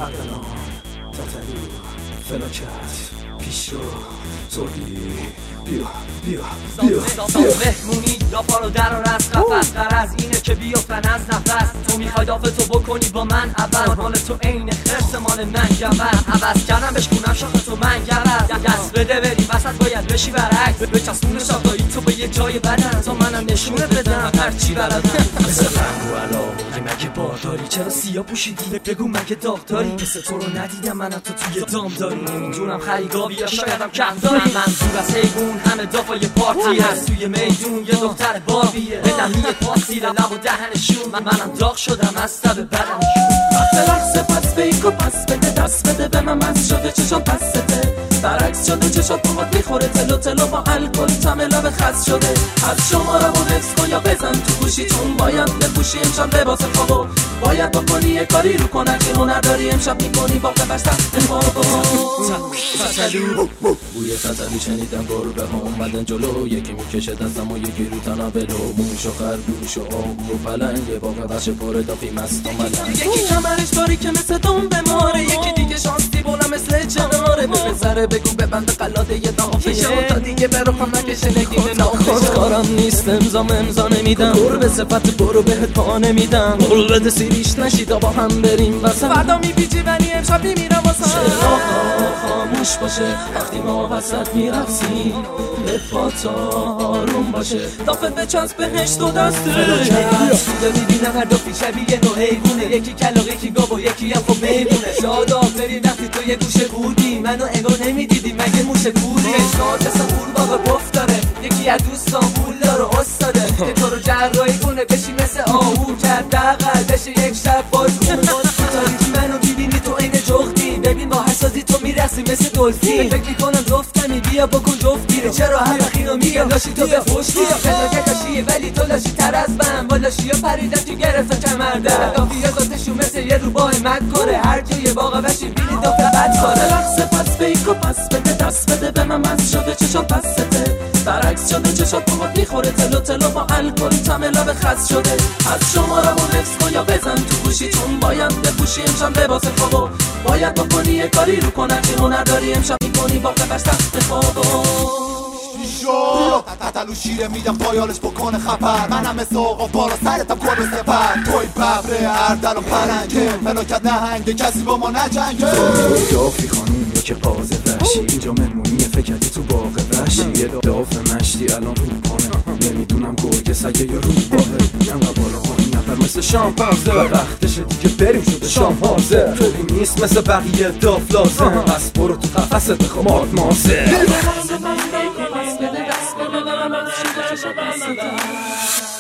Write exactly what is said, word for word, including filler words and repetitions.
اردلان تتلو فلاکت پیش رو زوری بیا بیا بیا مهمونی یا پارو در و رس قفص قرض اینه که بیافتن از نفس تو میخوای دافتو بکنی با من عوض مال تو عین خرس مال من گوز عوض کردم بشکونم شاخ تو من گوز دست بده بری وسط باید بشی برعکس به چسبون شاقایی تو به یه جای بدن تا منم نشونه بدم هرچی بلدم مثل رنگ و علاقه مگه بارداری چرا سیاه پوشیدی بگو مگه داغ داری مثل تو رو ندیدم منم تو توی دام داری نمیدونم خریگاوی یا شایدم کم داری من دور از حیوون همه دافای پارتی هست توی میدون یه دختر بابیه بدم یه پاسیره لب و دهنشون من منم داغ شدم از تب بدنشون وقت لحظه پس فیک و پس بده دست بده به من مست شده چشم پسته برعکس شده چشات باهات میخوره تلو تلو با الکل تم لب خس شده از شما رو حفظ کن یا بزن تو گوشی چون باید بپوشی امشب لباس خوابو باید بکنی یه کاری رو کنن که هنر داری امشب میکنی باقه بر سخت خوابو تتلو بوی تتلو شنیدم گربه ها اومدن جلو یکی میکشه دستم و یکی رو تنابلو موش و خرگوش و آهو و پلنگ باقه بخش پاره دافی مست و ملنگ یکی کمرش داری که مثل دنبه ماره یکی دیگه شانسی بولا مثل جناره به بزره بگو ببند قلاده یه دافشه تا دیگه برو خم نکشه نگینه ناخوش کارم نیست امضام امضا نمیدم قرب صفت برو بهت پا نمیدم قول بده سیریش نشی تا با هم بریم واسه فردا میپیچی ولی امشب میمیرم واسه چرا خاموش باشه وقتی ما وسط میرقصیم به پاتا آروم باشه دافت به چسب بهش دو دسته سوده میبینم هر دافی شبیه نو حیوونه یکی کلاغ یکی گاو و یکی هم خب میمونه شادا بری وقتی تو یه گوشه بودی منو انگار نمیدیدی مگه موشه کوری شاد مثل قورباغه بفت داره یکی از دوستان پول داره استاده که تو رو جراحی کنه بشی مثل آهو کرد دقل بشه یک شب باز تاریکی منو میبینی تو عین جختی ببین با حسازی تو میرسی مثل دلفین فکر کنم جفتمی بیا بکن جفتی چرا هر وقینو میگم لاشی تو به خوشتی فلاکت لاشیه ولی تو لاشی تر از من با لاشی ها پریدم تو گرفتم کمرده دافی ها داتشون مثل یه روباه مد کره هر جای باقه بشی بینی دافت بد کاره لحظه پس فیک و پس بده دست بده به من مست شده چشم پسته برعکس شده چشات باهات میخوره تلو تلو با الکل تم لب خس شده از شما رو حفظ کن یا بزن تو گوشی چون باید بپوشی امشب لباس خوابو باید بکنی یه کاری رو کنن که هنر داری امشب میکنی باقه بر سخت خوابو تتلو شیره میدم پایالش بکنه خبر منم مثل آقا بالا سرتم کن سپر توی ببره اردل و پرنگه فلاکت نهنگه کسی با ما نجنگه دافی خانوم یا که پازه وحشی اینجا مهمونیه فکردی تو باغ وحشی یه داف مشتی الان رو پانه نمیدونم گرگ سگه یا رو باهه انقدر بالا پایین نفر مثل شامپانزه وقتشه دیگه بریم شده شام حاضر طوری نیست مثل بقیه داف لازم پس برو تو قفصت بخوا مارد ماسه